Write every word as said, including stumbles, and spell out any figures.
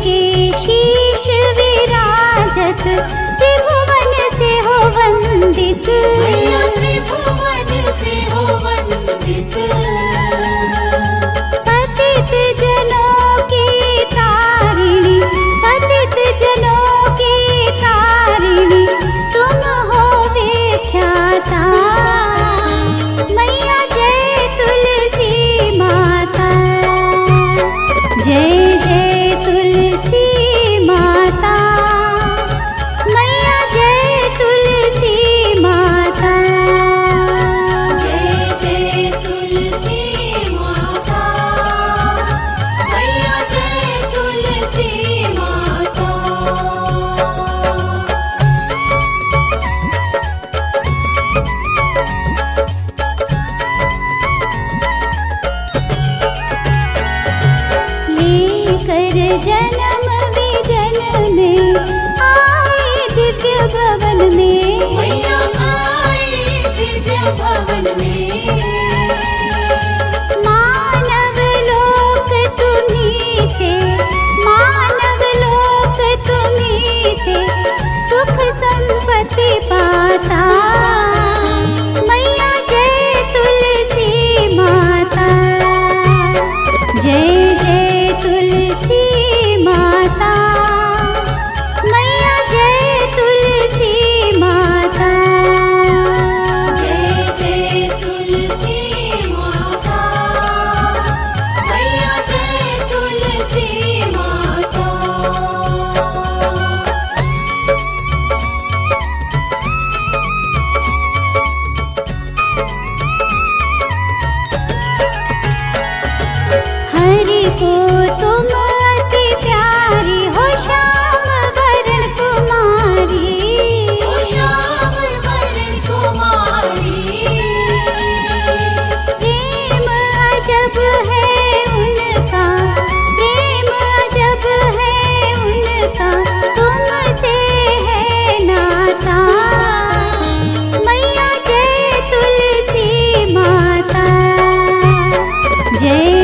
के शीश विराजत त्रिभुवन से हो वंदित। मैया त्रिभुवन से हो वंदित। पतित जनों की तारिणी, पतित जनों की तारिणी तुम हो विख्याता। मैया जय तुलसी माता, जय जय तुलसी माता। मैया जय तुलसी माता, जय जय तुलसी माता। मैया जय तुलसी माता। लेकर जन्म विजन में आए दिव्य भवन में। मैया आए दिव्य भवन में। मानव लोक तुम्हीं से, मानव लोक तुम्हीं से सुख संपत्ति पाता। मैया जय तुलसी माता, जय जय तुलसी माता। मैया जय तुलसी माता, जय जय तुलसी माता। मैया जय तुलसी माता। हरि को तुम अति प्यारी हो श्याम वरण कुमारी। ओ श्याम वरण कुमारी। प्रेम अजब है उनका, प्रेम अजब है उनका तुमसे है नाता। मैया जय तुलसी माता, जय